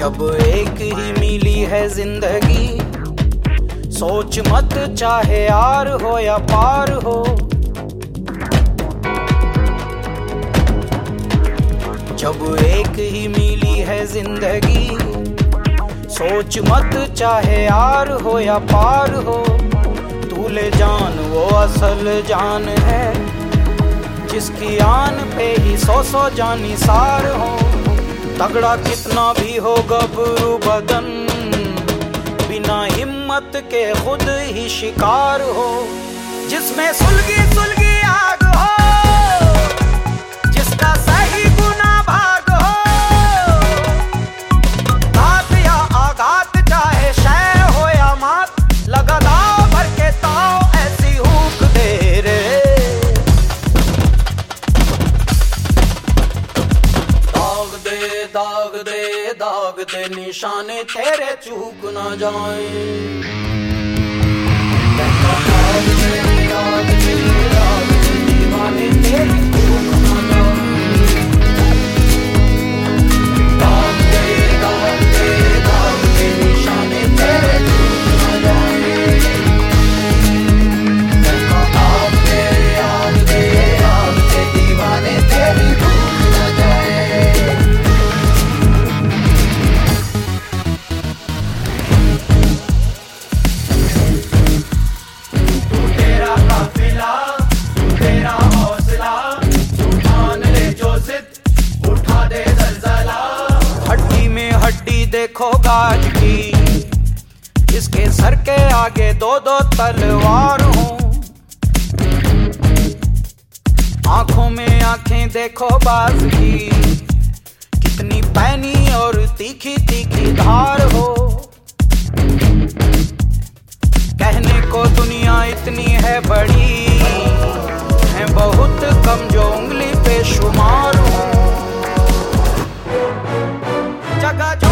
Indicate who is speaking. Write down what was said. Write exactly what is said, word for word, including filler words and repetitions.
Speaker 1: जब एक ही मिली है जिंदगी, सोच मत चाहे यार हो या पार हो। जब एक ही मिली है जिंदगी, सोच मत चाहे यार हो या पार हो। तू ले जान वो असल जान है, जिसकी आन पे ही सौ सौ जानी सार हो। तगड़ा कितना भी हो गबरू बदन, बिना हिम्मत के खुद ही शिकार हो। जिसमें सुलगी सुलगी आग हो, जिसका सही गुना भाग हो। घात या आघात चाहे शय हो या मात, लगा दाव भर के ताव ऐसी हुक दे रे। दाग दे दाग दे दाग दे, निशाने तेरे चूक ना जाए। दाग दे दाग दे दाग दे, दीवाने तेरी चूक ना जाए। दाग दे दाग दे दाग दे, निशाने तेरे चूक ना जाए। आग दे आग दे आग दे, दीवाने तेरी चूक ना जाए। देखो गाज की, इसके सर के आगे दो दो तलवार हो। आंखों में आंखें देखो बाज की, कितनी पैनी और तीखी तीखी धार हो। कहने को दुनिया इतनी है बड़ी, है बहुत कम जो उंगली पे शुमार हो। जगह